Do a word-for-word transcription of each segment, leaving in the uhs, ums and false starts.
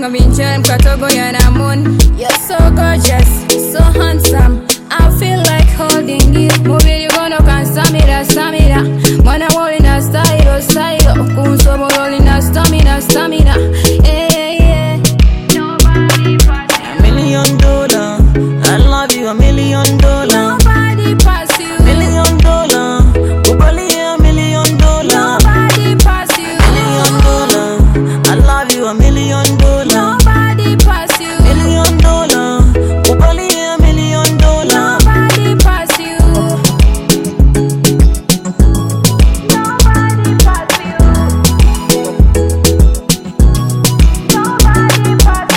Ngavinche mkatogo yana moon. You're so gorgeous, so handsome. I feel like holding you. Mubili gono kan samira, samira. Mwana woli na style, style. Kunso bololi na stamina, stamina. Yeah, yeah. Nobody pass you. A million dollar, I love you a million dollar. Nobody pass you. Million dollar, Ubali a million dollar. Nobody pass you. Million dollar, I love you a million dollar. Nobody pass you. Million dollar, Ubali a million dollar. Nobody pass you. Nobody pass you. Nobody pass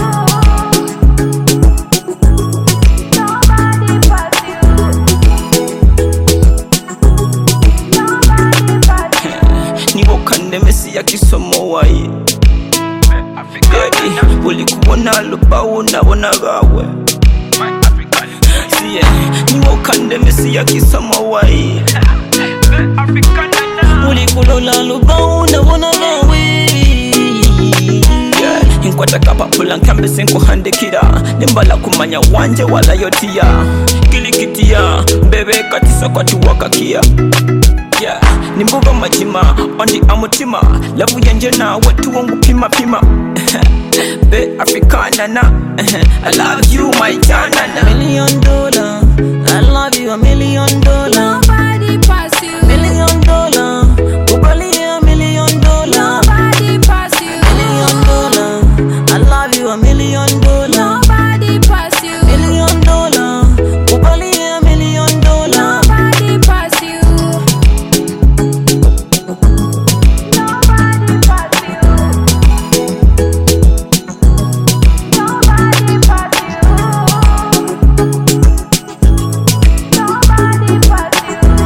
you. Nobody pass you. Nobody pass you. Niwo kande mesi ya kisomo wae. Gadi, wuli kuwana lubawu na wana gawe. Siye, niwo kande mesi ya kisomo wae. Wuli kulola lubawu na wana gawe. Inkwata kapa pula nkambe senko handekira. Nimbala kumanya wanje wala yotia. Kilikitia, bebe katisa kwa tuwaka kia. Yeah, nimbuga majima, ondi amutima. Labu yanje na watu wangu pima pima. Be Africana na I love you my Janana. Million dollar, I love you a million dollar. Nobody pass you. Million dollar, Ubali a million dollar. Nobody pass you. Million dollar, I love you a million dollar. Nobody pass you. Million dollar, Ubali a million dollar. Nobody pass you. Nobody pass you. Nobody pass you. Nobody pass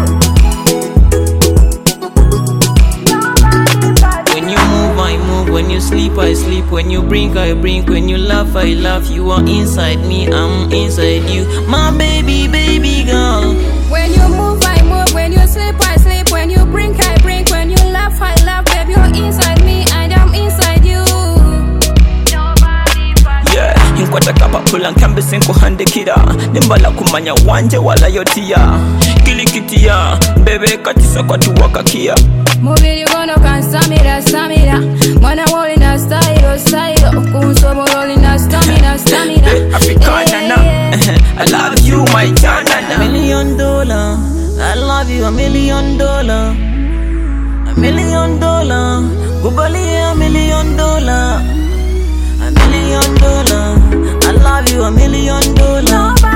you. Nobody pass you. When you move, I move. When you sleep, I sleep. When you blink, I blink. When you laugh, I laugh. You are inside me, I'm inside you. My baby, baby girl. When you move, I move. When you sleep, I sleep. When you blink, I blink. When you laugh, I laugh. Baby, you're inside me and I'm inside you. Nobody pass you. Yeah, inkwata kapa pula nkambe senko handekira. Nimbala kumanya wanje wala yotia. Kilikitia, bebe katisa kwa tuwaka kia. Mubili gono kan samira, samira. Mwana woli na style, style. Kunso bololi na stamina, stamina. Be Africana na I love you my Janana. Million dollar, I love you a million dollar. A million dollar, Ubali a million dollar. A million dollar, I love you a million dollar.